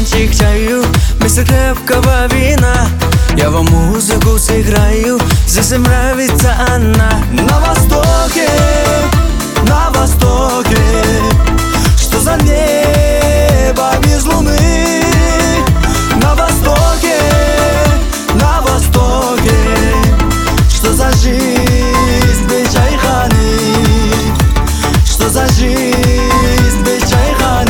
стаканчик чаю вместо крепкого вина. Я вам музыку сыграю, здесь им нравится она. На востоке, что за небо без луны? На востоке, что за жизнь без чайханы? Что за жизнь без чайханы?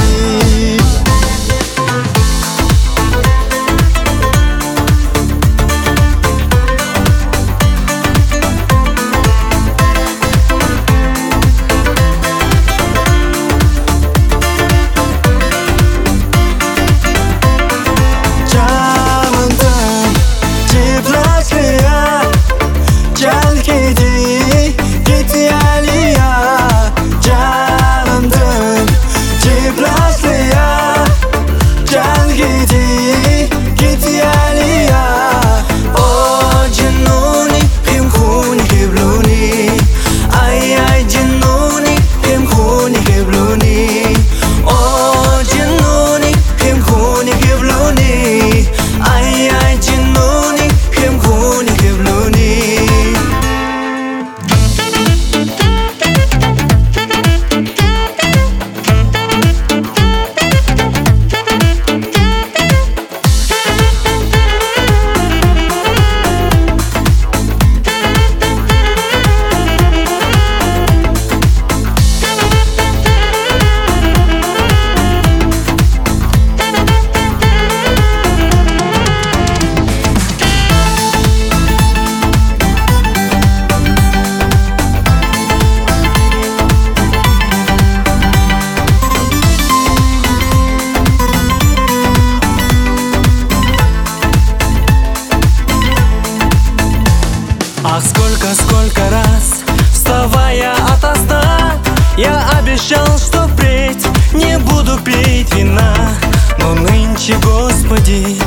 Ах, сколько раз, вставая ото сна, я обещал, что впредь не буду пить вина. Но нынче, Господи,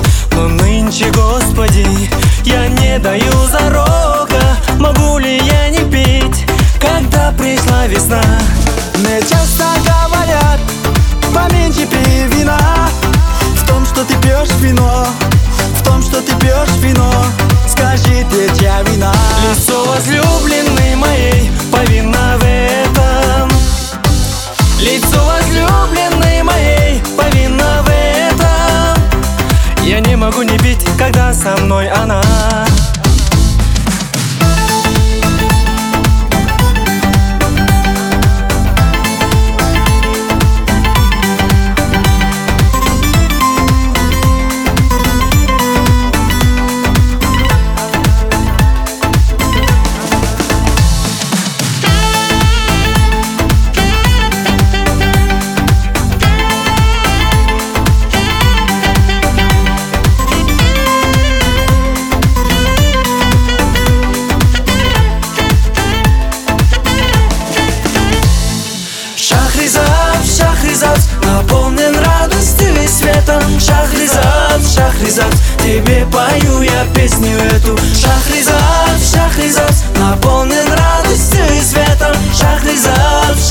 я не даю зарога. Могу ли я не пить, когда пришла весна? Мне часто говорят, поменьше пей вина. В том, что ты пьешь вино, скажи, ты чья вина? Лицо возлюбленной моей повинно в этом. Лицо возлюбленной моей повинно в этом. Я не могу не пить, когда со мной она. Шахризад, наполнен радостью и светом. Шахризад, тебе пою я песню эту. Шахризад, наполнен радостью и светом. Шахризад,